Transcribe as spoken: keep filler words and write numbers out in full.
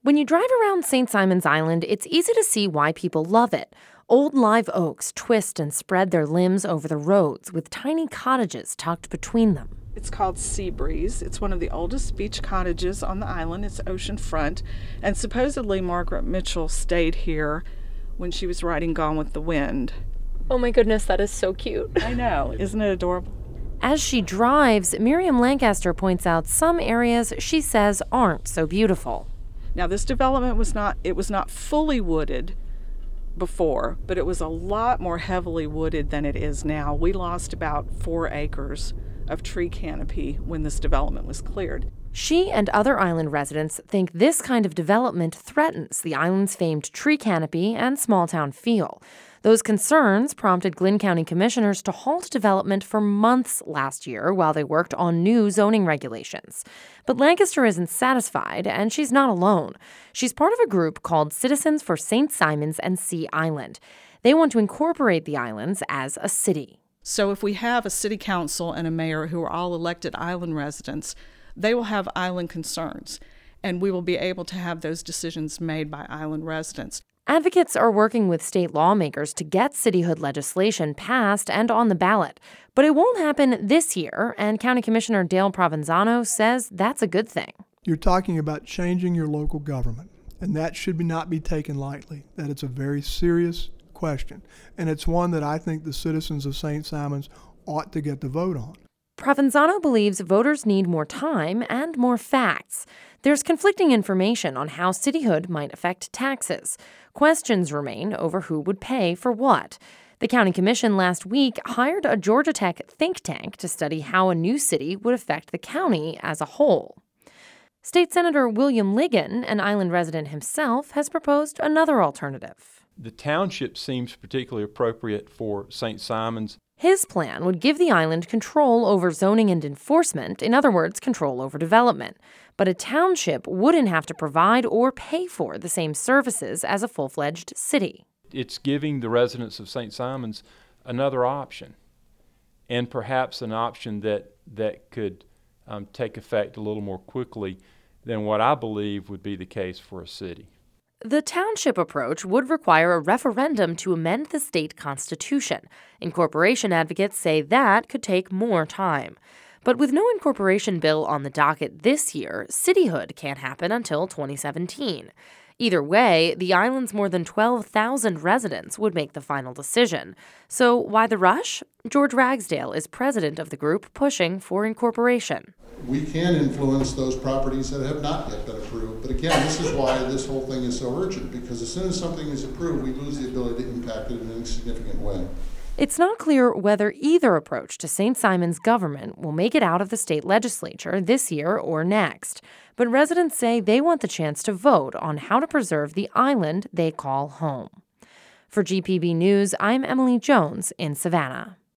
When you drive around Saint Simon's Island, it's easy to see why people love it. Old live oaks twist and spread their limbs over the roads with tiny cottages tucked between them. It's called Sea Breeze. It's one of the oldest beach cottages on the island. It's oceanfront. And supposedly Margaret Mitchell stayed here when she was writing Gone with the Wind. Oh my goodness, that is so cute. I know. Isn't it adorable? As she drives, Miriam Lancaster points out some areas she says aren't so beautiful. Now, this development was not, it was not fully wooded before, but it was a lot more heavily wooded than it is now. We lost about four acres of tree canopy when this development was cleared. She and other island residents think this kind of development threatens the island's famed tree canopy and small-town feel. Those concerns prompted Glynn County commissioners to halt development for months last year while they worked on new zoning regulations. But Lancaster isn't satisfied, and she's not alone. She's part of a group called Citizens for Saint Simon's and Sea Island. They want to incorporate the islands as a city. So if we have a city council and a mayor who are all elected island residents, they will have island concerns, and we will be able to have those decisions made by island residents. Advocates are working with state lawmakers to get cityhood legislation passed and on the ballot. But it won't happen this year, and County Commissioner Dale Provenzano says that's a good thing. You're talking about changing your local government, and that should be not be taken lightly. That it's a very serious question, and it's one that I think the citizens of Saint Simon's ought to get the vote on. Provenzano believes voters need more time and more facts. There's conflicting information on how cityhood might affect taxes. Questions remain over who would pay for what. The county commission last week hired a Georgia Tech think tank to study how a new city would affect the county as a whole. State Senator William Ligon, an island resident himself, has proposed another alternative. The township seems particularly appropriate for Saint Simon's. His plan would give the island control over zoning and enforcement, in other words, control over development. But a township wouldn't have to provide or pay for the same services as a full-fledged city. It's giving the residents of Saint Simon's another option, and perhaps an option that, that could um, take effect a little more quickly than what I believe would be the case for a city. The township approach would require a referendum to amend the state constitution. Incorporation advocates say that could take more time. But with no incorporation bill on the docket this year, cityhood can't happen until twenty seventeen. Either way, the island's more than twelve thousand residents would make the final decision. So why the rush? George Ragsdale is president of the group pushing for incorporation. We can influence those properties that have not yet been approved. But again, this is why this whole thing is so urgent, because as soon as something is approved, we lose the ability to impact it in any significant way. It's not clear whether either approach to Saint Simon's government will make it out of the state legislature this year or next. But residents say they want the chance to vote on how to preserve the island they call home. For G P B News, I'm Emily Jones in Savannah.